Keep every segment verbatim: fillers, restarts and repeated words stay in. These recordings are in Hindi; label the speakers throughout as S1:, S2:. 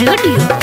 S1: स्टूडियो।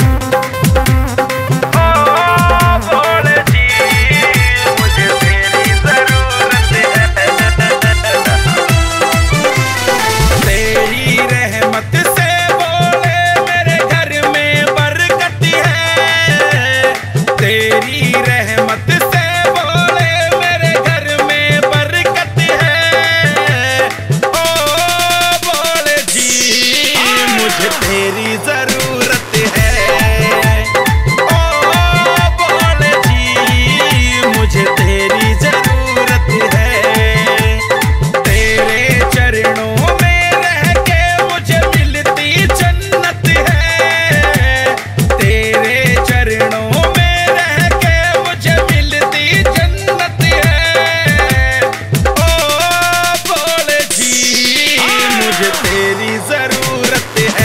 S2: तेरी जरूरत है, ओ बोले जी मुझे तेरी जरूरत है। तेरे चरणों में रह के मुझे मिलती जन्नत है। तेरे चरणों में रह के मुझे मिलती जन्नत है। ओ बोले जी मुझे तेरी जरूरत है।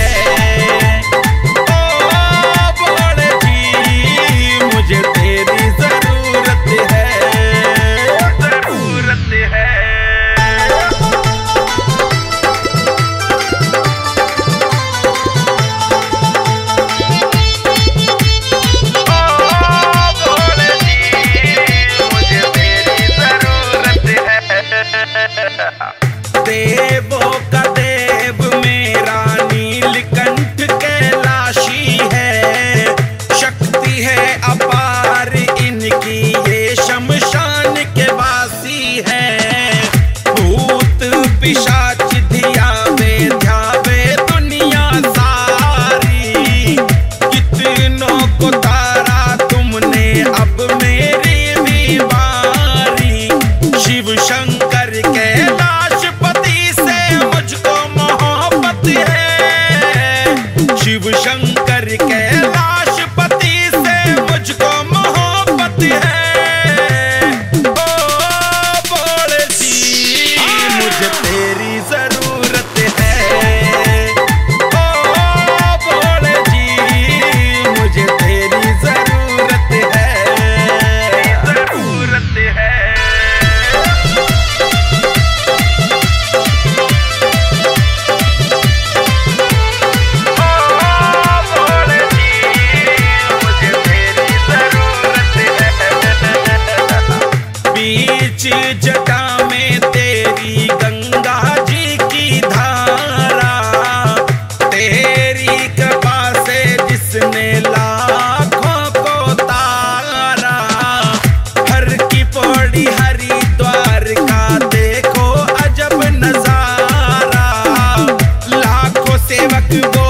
S2: देवों का देव मेरा नीलकंठ कैलाशी है। शक्ति है अपार इनकी, ये शमशान के वासी है। भूत पिशाच धियावे ध्यावे दुनिया सारी। कितनों को तारा तुमने अब मेरी भी बारी। शिव शंकर कैलाशपति से मुझको मोहब्बत है। शिव शंकर कैलाशपति से मुझको मोहब्बत है। ओ बोले जी मुझे तेरी जरूरत है। ओ बोले जी मुझे तेरी जरूरत है। जरूरत है। जटा में तेरी गंगा जी की धारा। तेरी कृपा से जिसने लाखों को तारा। हर की पौड़ी हरिद्वार का देखो अजब नजारा। लाखों सेवक